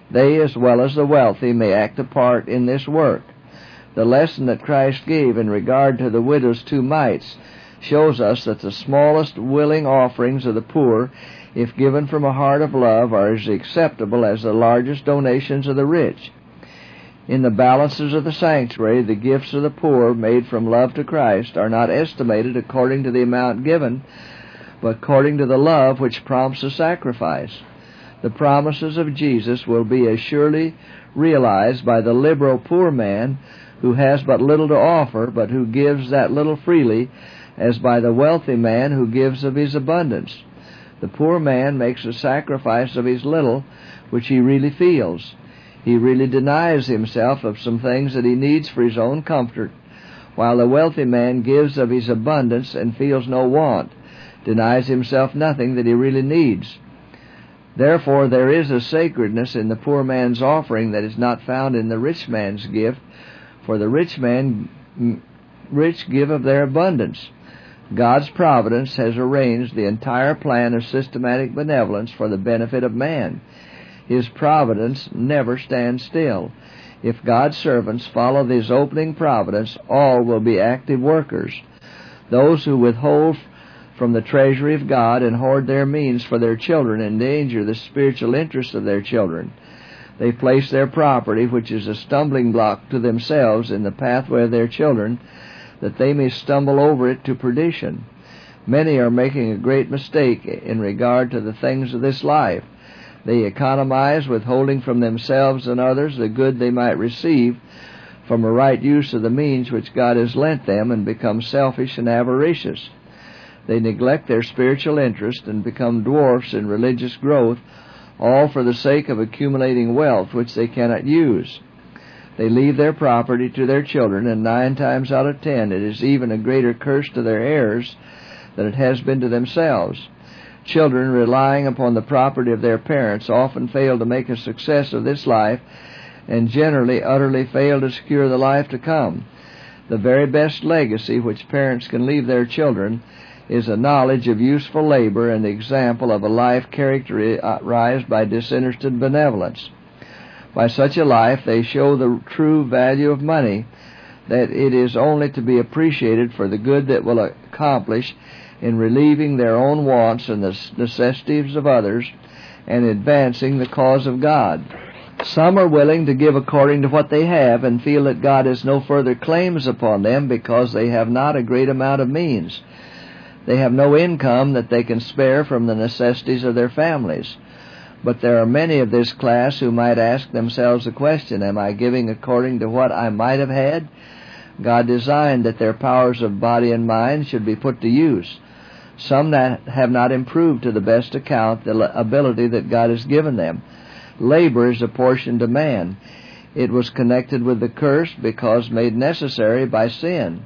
B: they as well as the wealthy may act a part in this work. The lesson that Christ gave in regard to the widow's two mites shows us that the smallest willing offerings of the poor, if given from a heart of love, are as acceptable as the largest donations of the rich. In the balances of the sanctuary, the gifts of the poor made from love to Christ are not estimated according to the amount given, but according to the love which prompts the sacrifice. The promises of Jesus will be as surely realized by the liberal poor man who has but little to offer, but who gives that little freely, as by the wealthy man who gives of his abundance. The poor man makes a sacrifice of his little, which he really feels. He really denies himself of some things that he needs for his own comfort, while the wealthy man gives of his abundance and feels no want, denies himself nothing that he really needs. Therefore, there is a sacredness in the poor man's offering that is not found in the rich man's gift, for the rich man rich give of their abundance. God's providence has arranged the entire plan of systematic benevolence for the benefit of man. His providence never stands still. If God's servants follow this opening providence, all will be active workers. Those who withhold from the treasury of God and hoard their means for their children endanger the spiritual interests of their children. They place their property, which is a stumbling block to themselves, in the pathway of their children, that they may stumble over it to perdition. Many are making a great mistake in regard to the things of this life. They economize, withholding from themselves and others the good they might receive from a right use of the means which God has lent them, and become selfish and avaricious. They neglect their spiritual interest and become dwarfs in religious growth, all for the sake of accumulating wealth which they cannot use. They leave their property to their children, and nine times out of ten it is even a greater curse to their heirs than it has been to themselves. Children, relying upon the property of their parents, often fail to make a success of this life, and generally utterly fail to secure the life to come. The very best legacy which parents can leave their children is a knowledge of useful labor and the example of a life characterized by disinterested benevolence. By such a life they show the true value of money, that it is only to be appreciated for the good that will accomplish in relieving their own wants and the necessities of others, and advancing the cause of God. Some are willing to give according to what they have, and feel that God has no further claims upon them because they have not a great amount of means. They have no income that they can spare from the necessities of their families. But there are many of this class who might ask themselves the question, am I giving according to what I might have had? God designed that their powers of body and mind should be put to use. Some that have not improved to the best account the ability that God has given them. Labor is apportioned to man. It was connected with the curse because made necessary by sin.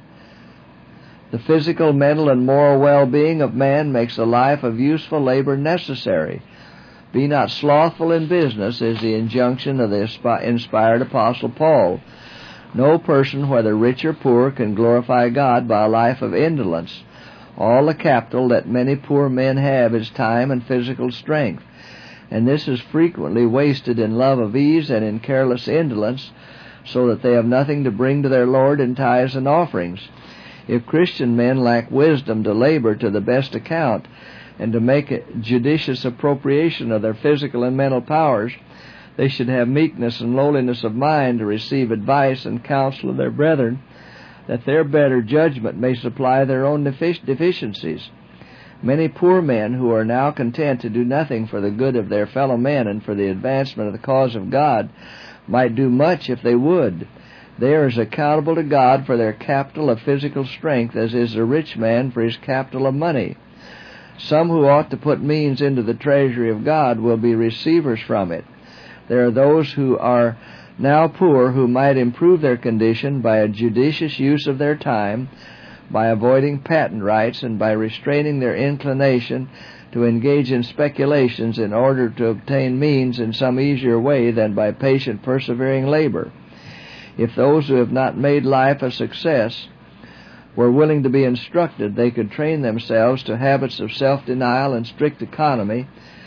B: The physical, mental, and moral well-being of man makes a life of useful labor necessary. Be not slothful in business is the injunction of the inspired Apostle Paul. No person, whether rich or poor, can glorify God by a life of indolence. All the capital that many poor men have is time and physical strength, and this is frequently wasted in love of ease and in careless indolence, so that they have nothing to bring to their Lord in tithes and offerings. If Christian men lack wisdom to labor to the best account, and to make a judicious appropriation of their physical and mental powers, they should have meekness and lowliness of mind to receive advice and counsel of their brethren, that their better judgment may supply their own defic- deficiencies. Many poor men who are now content to do nothing for the good of their fellow men and for the advancement of the cause of God might do much if they would. They are as accountable to God for their capital of physical strength as is a rich man for his capital of money. Some who ought to put means into the treasury of God will be receivers from it. There are those who are now poor who might improve their condition by a judicious use of their time, by avoiding patent rights, and by restraining their inclination to engage in speculations in order to obtain means in some easier way than by patient persevering labor. If those who have not made life a success were willing to be instructed, they could train themselves to habits of self-denial and strict economy,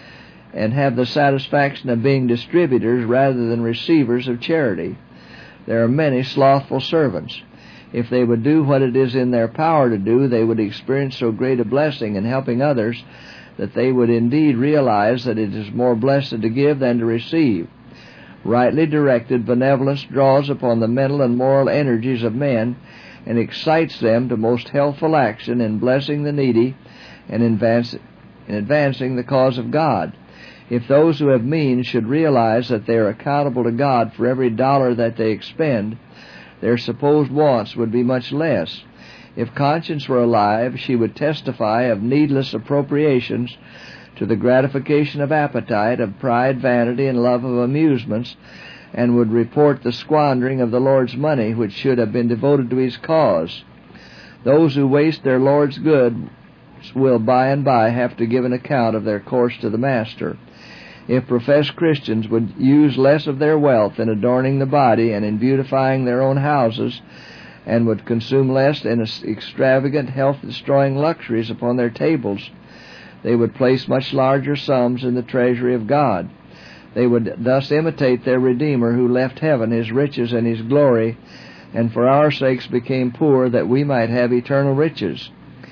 B: and have the satisfaction of being distributors rather than receivers of charity. There are many slothful servants. If they would do what it is in their power to do, they would experience so great a blessing in helping others that they would indeed realize that it is more blessed to give than to receive. Rightly directed, benevolence draws upon the mental and moral energies of men and excites them to most healthful action in blessing the needy and advance, in advancing the cause of God. If those who have means should realize that they are accountable to God for every dollar that they expend, their supposed wants would be much less. If conscience were alive, she would testify of needless appropriations to the gratification of appetite, of pride, vanity, and love of amusements, and would report the squandering of the Lord's money, which should have been devoted to His cause. Those who waste their Lord's goods will by and by have to give an account of their course to the Master. If professed Christians would use less of their wealth in adorning the body and in beautifying their own houses, and would consume less in extravagant, health-destroying luxuries upon their tables, they would place much larger sums in the treasury of God. They would thus imitate their Redeemer, who left heaven, His riches and His glory, and for our sakes became poor, that we might have eternal riches.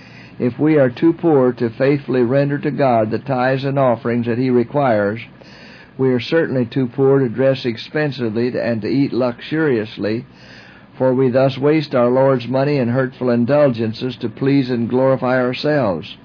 B: If we are too poor to faithfully render to God the tithes and offerings that He requires, we are certainly too poor to dress expensively and to eat luxuriously, for we thus waste our Lord's money in hurtful indulgences to please and glorify ourselves.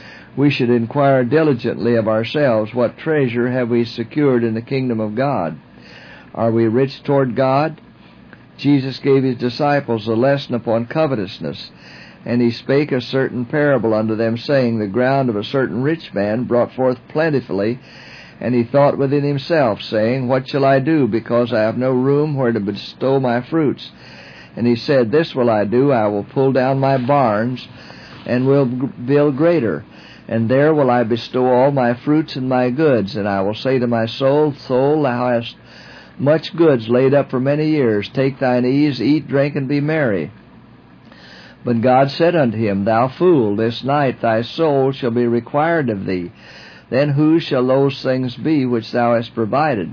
B: We should inquire diligently of ourselves, what treasure have we secured in the kingdom of God? Are we rich toward God? Jesus gave His disciples a lesson upon covetousness, and He spake a certain parable unto them, saying, The ground of a certain rich man brought forth plentifully, and he thought within himself, saying, What shall I do, because I have no room where to bestow my fruits? And he said, This will I do, I will pull down my barns, and will build greater, and there will I bestow all my fruits and my goods. And I will say to my soul, Soul, thou hast much goods laid up for many years. Take thine ease, eat, drink, and be merry. But God said unto him, Thou fool, this night thy soul shall be required of thee. Then whose shall those things be which thou hast provided?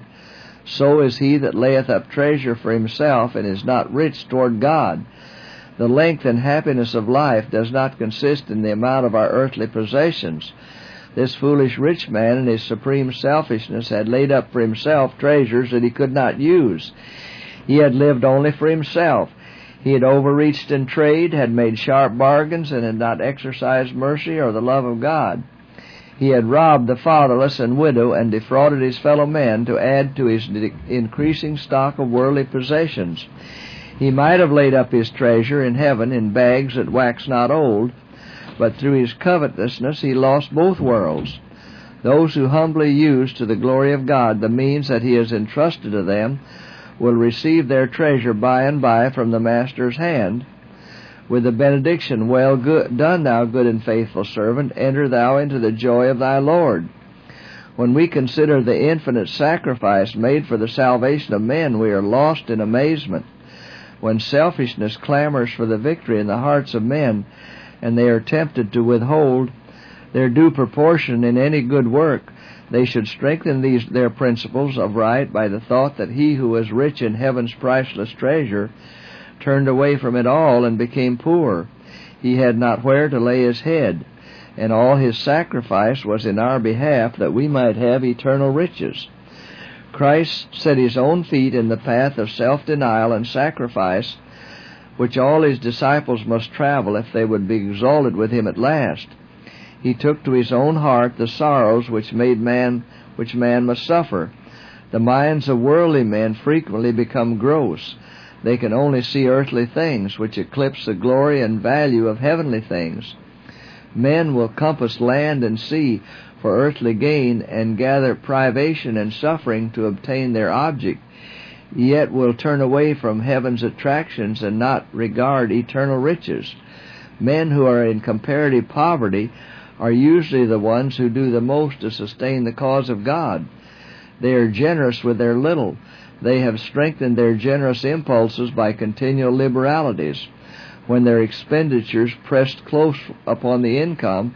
B: So is he that layeth up treasure for himself, and is not rich toward God. The length and happiness of life does not consist in the amount of our earthly possessions. This foolish rich man in his supreme selfishness had laid up for himself treasures that he could not use. He had lived only for himself. He had overreached in trade, had made sharp bargains, and had not exercised mercy or the love of God. He had robbed the fatherless and widow and defrauded his fellow men to add to his increasing stock of worldly possessions. He might have laid up his treasure in heaven in bags that wax not old, but through his covetousness he lost both worlds. Those who humbly use to the glory of God the means that He has entrusted to them will receive their treasure by and by from the Master's hand, with the benediction, Well good, done, thou good and faithful servant, enter thou into the joy of thy Lord. When we consider the infinite sacrifice made for the salvation of men, we are lost in amazement. When selfishness clamors for the victory in the hearts of men, and they are tempted to withhold their due proportion in any good work, they should strengthen these their principles of right by the thought that He who is rich in heaven's priceless treasure turned away from it all and became poor. He had not where to lay His head, and all His sacrifice was in our behalf, that we might have eternal riches. Christ set His own feet in the path of self-denial and sacrifice, which all His disciples must travel if they would be exalted with Him at last. He took to His own heart the sorrows which made man, which man must suffer. The minds of worldly men frequently become gross. They can only see earthly things, which eclipse the glory and value of heavenly things. Men will compass land and sea for earthly gain, and gather privation and suffering to obtain their object, yet will turn away from heaven's attractions and not regard eternal riches. Men who are in comparative poverty are usually the ones who do the most to sustain the cause of God. They are generous with their little. They have strengthened their generous impulses by continual liberalities. When their expenditures pressed close upon the income,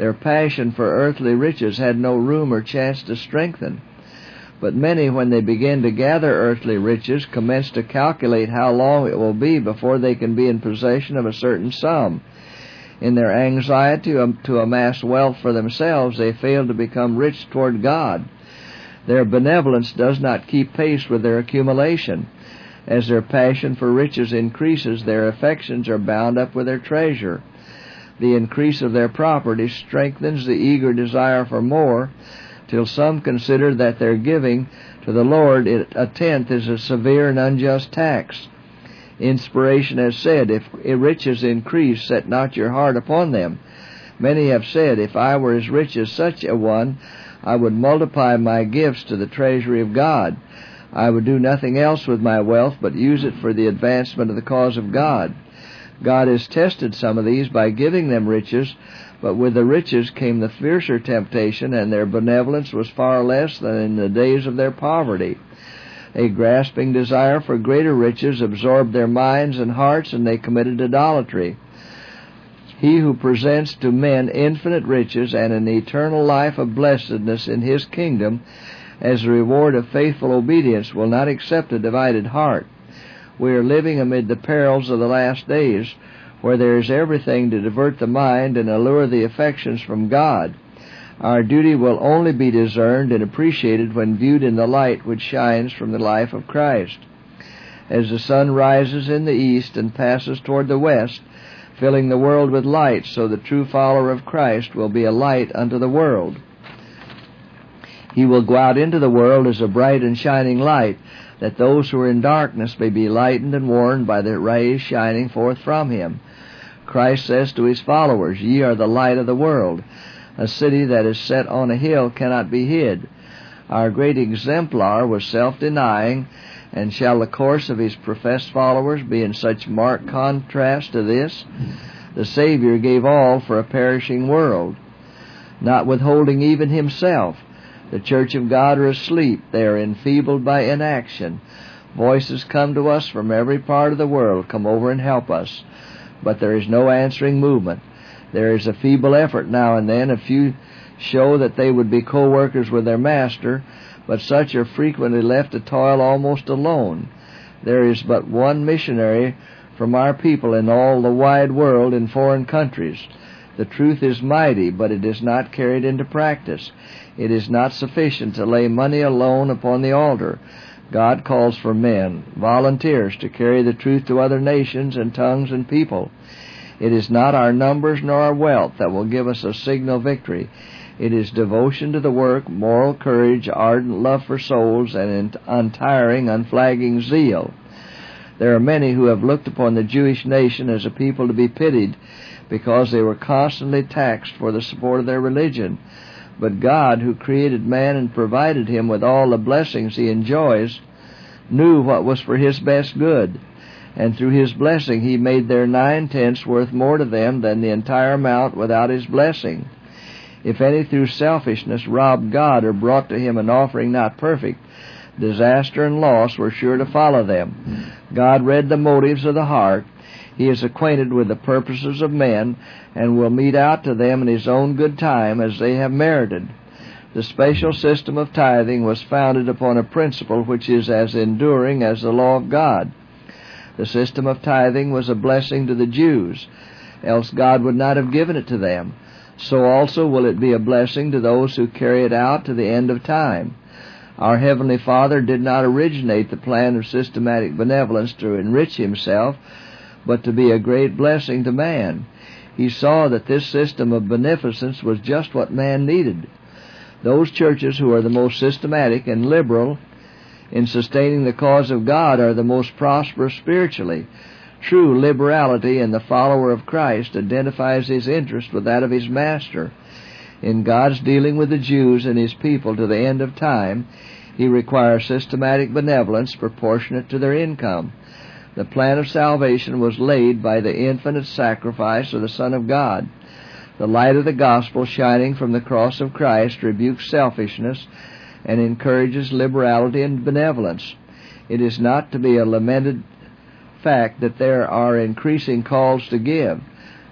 B: Their passion for earthly riches had no room or chance to strengthen. But many, when they begin to gather earthly riches, commence to calculate how long it will be before they can be in possession of a certain sum. In their anxiety to amass wealth for themselves, they fail to become rich toward God. Their benevolence does not keep pace with their accumulation. As their passion for riches increases, their affections are bound up with their treasure. The increase of their property strengthens the eager desire for more, till some consider that their giving to the Lord a tenth is a severe and unjust tax. Inspiration has said, if riches increase, set not your heart upon them. Many have said, if I were as rich as such a one, I would multiply my gifts to the treasury of God. I would do nothing else with my wealth but use it for the advancement of the cause of God. God has tested some of these by giving them riches, but with the riches came the fiercer temptation, and their benevolence was far less than in the days of their poverty. A grasping desire for greater riches absorbed their minds and hearts, and they committed idolatry. He who presents to men infinite riches and an eternal life of blessedness in His kingdom as a reward of faithful obedience will not accept a divided heart. We are living amid the perils of the last days, where there is everything to divert the mind and allure the affections from God. Our duty will only be discerned and appreciated when viewed in the light which shines from the life of Christ. As the sun rises in the east and passes toward the west, filling the world with light, so the true follower of Christ will be a light unto the world. He will go out into the world as a bright and shining light, that those who are in darkness may be lightened and warned by the rays shining forth from Him. Christ says to His followers, Ye are the light of the world. A city that is set on a hill cannot be hid. Our great exemplar was self-denying, and shall the course of His professed followers be in such marked contrast to this? The Savior gave all for a perishing world, not withholding even Himself. The church of God are asleep. They are enfeebled by inaction. Voices come to us from every part of the world, come over and help us. But there is no answering movement. There is a feeble effort now and then. A few show that they would be co-workers with their master, but such are frequently left to toil almost alone. There is but one missionary from our people in all the wide world in foreign countries. The truth is mighty, but it is not carried into practice. It is not sufficient to lay money alone upon the altar. God calls for men, volunteers, to carry the truth to other nations and tongues and people. It is not our numbers nor our wealth that will give us a signal victory. It is devotion to the work, moral courage, ardent love for souls, and untiring, unflagging zeal. There are many who have looked upon the Jewish nation as a people to be pitied because they were constantly taxed for the support of their religion. But God, who created man and provided him with all the blessings he enjoys, knew what was for his best good, and through His blessing He made their nine-tenths worth more to them than the entire amount without His blessing. If any through selfishness robbed God or brought to Him an offering not perfect, disaster and loss were sure to follow them. God read the motives of the heart. He is acquainted with the purposes of men, and will mete out to them in His own good time as they have merited. The special system of tithing was founded upon a principle which is as enduring as the law of God. The system of tithing was a blessing to the Jews, else God would not have given it to them. So also will it be a blessing to those who carry it out to the end of time. Our Heavenly Father did not originate the plan of systematic benevolence to enrich Himself, but to be a great blessing to man. He saw that this system of beneficence was just what man needed. Those churches who are the most systematic and liberal in sustaining the cause of God are the most prosperous spiritually. True liberality in the follower of Christ identifies his interest with that of his Master. In God's dealing with the Jews and His people to the end of time, He requires systematic benevolence proportionate to their income. The plan of salvation was laid by the infinite sacrifice of the Son of God. The light of the gospel shining from the cross of Christ rebukes selfishness and encourages liberality and benevolence. It is not to be a lamented fact that there are increasing calls to give.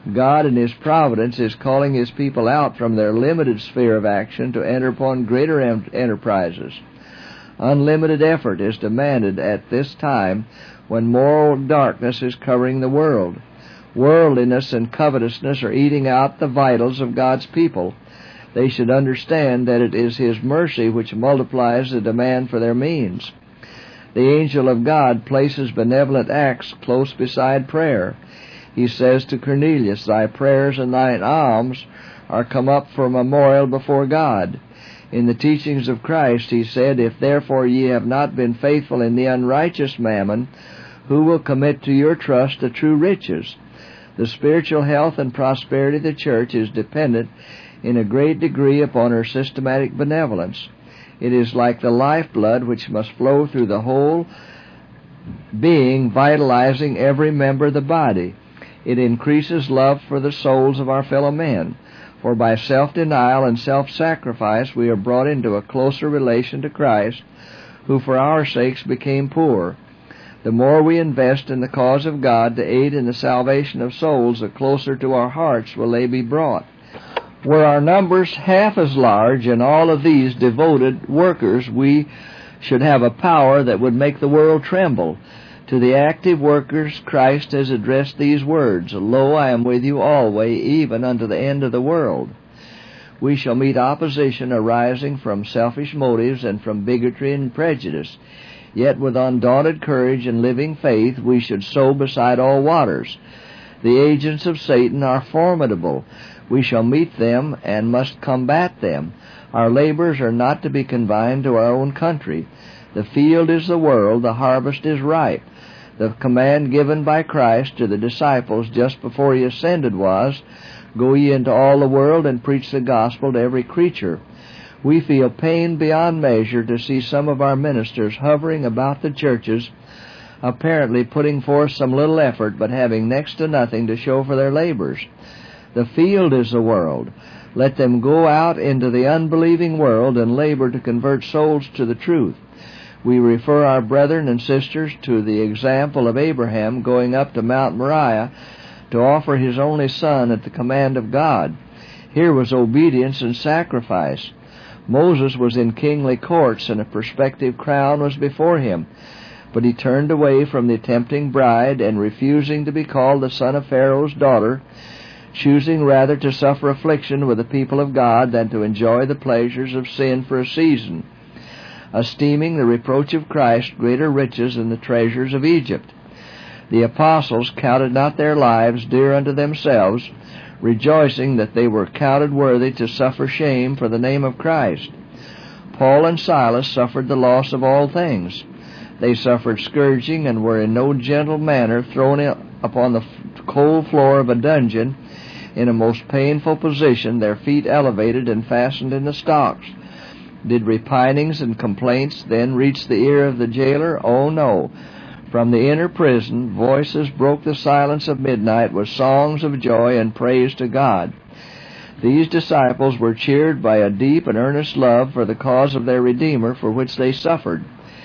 B: God in His providence is calling His people out from their limited sphere of action to enter upon greater em- enterprises. Unlimited effort is demanded at this time when moral darkness is covering the world. Worldliness and covetousness are eating out the vitals of God's people. They should understand that it is His mercy which multiplies the demand for their means. The angel of God places benevolent acts close beside prayer. He says to Cornelius, "Thy prayers and thine alms are come up for memorial before God." In the teachings of Christ, He said, "If therefore ye have not been faithful in the unrighteous mammon, who will commit to your trust the true riches?" The spiritual health and prosperity of the church is dependent in a great degree upon her systematic benevolence. It is like the lifeblood which must flow through the whole being, vitalizing every member of the body. It increases love for the souls of our fellow men, for by self-denial and self-sacrifice we are brought into a closer relation to Christ, who for our sakes became poor. The more we invest in the cause of God to aid in the salvation of souls, the closer to our hearts will they be brought. Were our numbers half as large in all of these devoted workers, we should have a power that would make the world tremble. To the active workers Christ has addressed these words, "Lo, I am with you always, even unto the end of the world." We shall meet opposition arising from selfish motives and from bigotry and prejudice. Yet with undaunted courage and living faith we should sow beside all waters. The agents of Satan are formidable. We shall meet them and must combat them. Our labors are not to be confined to our own country. The field is the world, the harvest is ripe. The command given by Christ to the disciples just before He ascended was, "Go ye into all the world and preach the gospel to every creature." We feel pain beyond measure to see some of our ministers hovering about the churches, apparently putting forth some little effort, but having next to nothing to show for their labors. The field is the world. Let them go out into the unbelieving world and labor to convert souls to the truth. We refer our brethren and sisters to the example of Abraham going up to Mount Moriah to offer his only son at the command of God. Here was obedience and sacrifice. Moses was in kingly courts, and a prospective crown was before him. But he turned away from the tempting bride, and refusing to be called the son of Pharaoh's daughter, choosing rather to suffer affliction with the people of God than to enjoy the pleasures of sin for a season, esteeming the reproach of Christ greater riches than the treasures of Egypt. The apostles counted not their lives dear unto themselves, rejoicing that they were counted worthy to suffer shame for the name of Christ. Paul and Silas suffered the loss of all things. They suffered scourging and were in no gentle manner thrown upon the cold floor of a dungeon in a most painful position, their feet elevated and fastened in the stocks. Did repinings and complaints then reach the ear of the jailer? Oh, no. From the inner prison, voices broke the silence of midnight with songs of joy and praise to God. These disciples were cheered by a deep and earnest love for the cause of their Redeemer, for which they suffered.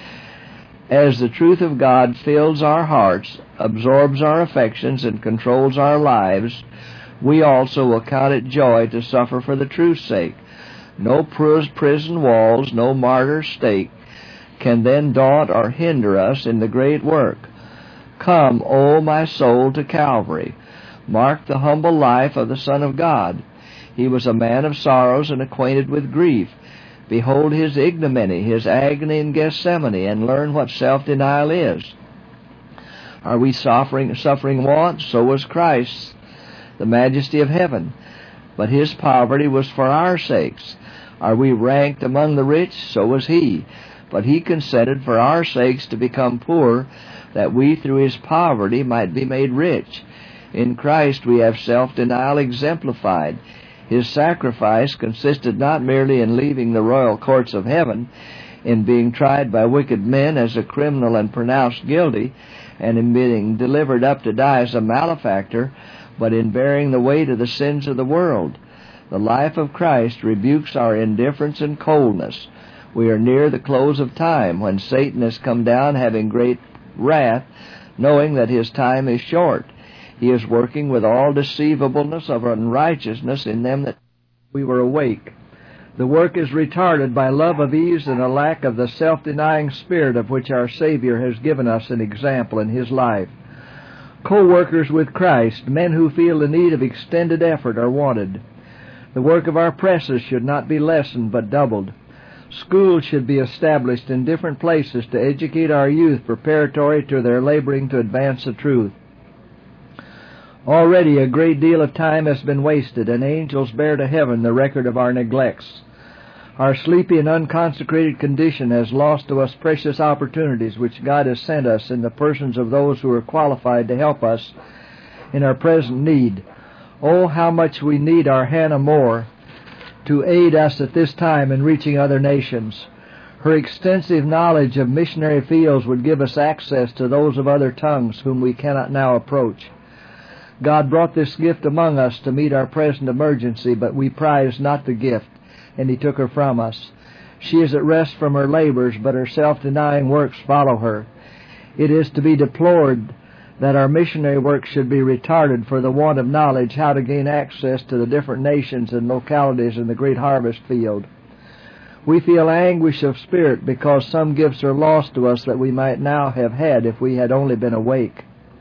B: As the truth of God fills our hearts, absorbs our affections, and controls our lives, we also will count it joy to suffer for the truth's sake. No prison walls, no martyr's stake, can then daunt or hinder us in the great work. Come, O my soul, to Calvary. Mark the humble life of the Son of God. He was a man of sorrows and acquainted with grief. Behold his ignominy, his agony in Gethsemane, and learn what self-denial is. Are we suffering, suffering want? So was Christ, the majesty of heaven. But his poverty was for our sakes. Are we ranked among the rich? So was he. But he consented for our sakes to become poor, that we through his poverty might be made rich. In Christ we have self-denial exemplified. His sacrifice consisted not merely in leaving the royal courts of heaven, in being tried by wicked men as a criminal and pronounced guilty, and in being delivered up to die as a malefactor, but in bearing the weight of the sins of the world. The life of Christ rebukes our indifference and coldness. We are near the close of time, when Satan has come down having great wrath, knowing that his time is short. He is working with all deceivableness of unrighteousness in them that we were awake. The work is retarded by love of ease and a lack of the self-denying spirit of which our Savior has given us an example in His life. Co-workers with Christ, men who feel the need of extended effort, are wanted. The work of our presses should not be lessened but doubled. Schools should be established in different places to educate our youth preparatory to their laboring to advance the truth. Already a great deal of time has been wasted, and angels bear to heaven the record of our neglects. Our sleepy and unconsecrated condition has lost to us precious opportunities which God has sent us in the persons of those who are qualified to help us in our present need. Oh, how much we need our Hannah More to aid us at this time in reaching other nations. Her extensive knowledge of missionary fields would give us access to those of other tongues whom we cannot now approach. God brought this gift among us to meet our present emergency, but we prized not the gift, and He took her from us. She is at rest from her labors, but her self-denying works follow her. It is to be deplored that our missionary work should be retarded for the want of knowledge how to gain access to the different nations and localities in the great harvest field. We feel anguish of spirit because some gifts are lost to us that we might now have had if we had only been awake.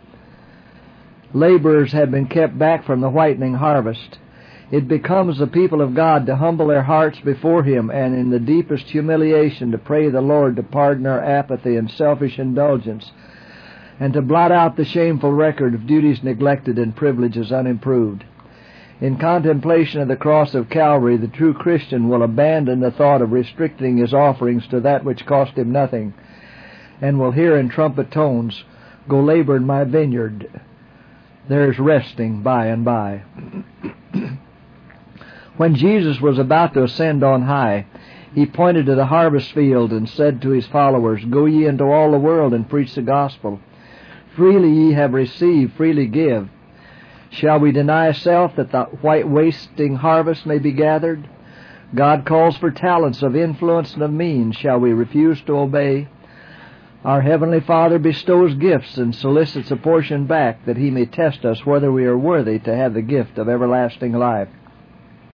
B: Laborers have been kept back from the whitening harvest. It becomes the people of God to humble their hearts before Him and in the deepest humiliation to pray the Lord to pardon our apathy and selfish indulgence, and to blot out the shameful record of duties neglected and privileges unimproved. In contemplation of the cross of Calvary, the true Christian will abandon the thought of restricting his offerings to that which cost him nothing, and will hear in trumpet tones, "Go labor in my vineyard. There's resting by and by." When Jesus was about to ascend on high, He pointed to the harvest field and said to His followers, "Go ye into all the world and preach the gospel. Freely ye have received, freely give. Shall we deny self that the white wasting harvest may be gathered? God calls for talents of influence and of means. Shall we refuse to obey? Our Heavenly Father bestows gifts and solicits a portion back that He may test us whether we are worthy to have the gift of everlasting life.